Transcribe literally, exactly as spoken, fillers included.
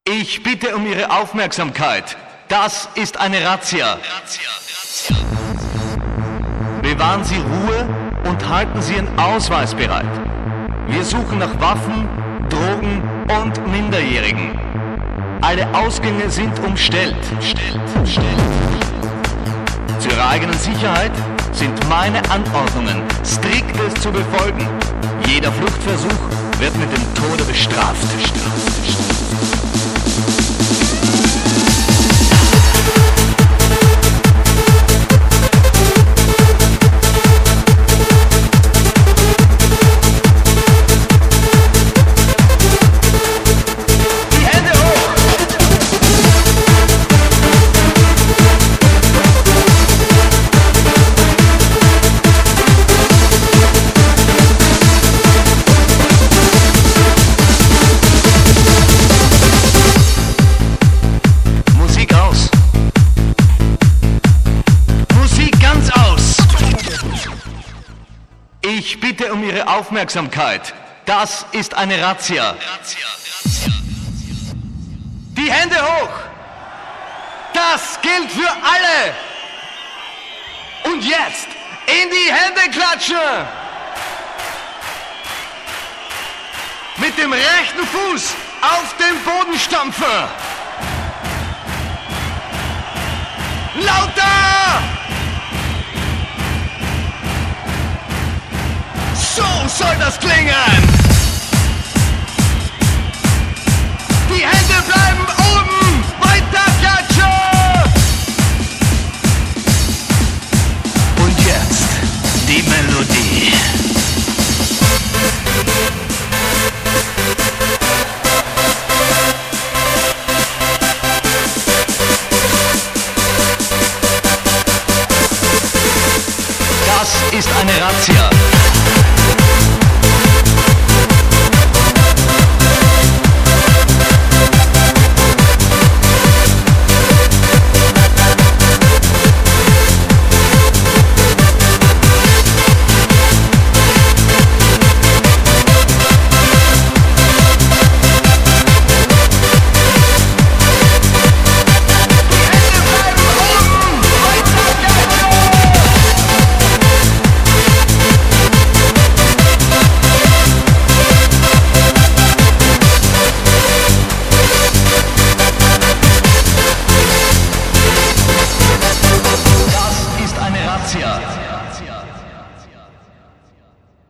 Ich bitte um Ihre Aufmerksamkeit. Das ist eine Razzia. Bewahren Sie Ruhe und halten Sie Ihren Ausweis bereit. Wir suchen nach Waffen, Drogen und Minderjährigen. Alle Ausgänge sind umstellt. Zu Ihrer eigenen Sicherheit sind meine Anordnungen striktest zu befolgen. Jeder Fluchtversuch wird mit dem Tode bestraft. Ich bitte um Ihre Aufmerksamkeit. Das ist eine Razzia. Die Hände hoch! Das gilt für alle! Und jetzt in die Hände klatschen! Mit dem rechten Fuß auf den Boden stampfen! Lauter! So soll das klingen! Die Hände bleiben oben! Weiter klatschen! Und jetzt die Melodie. Das ist eine Razzia.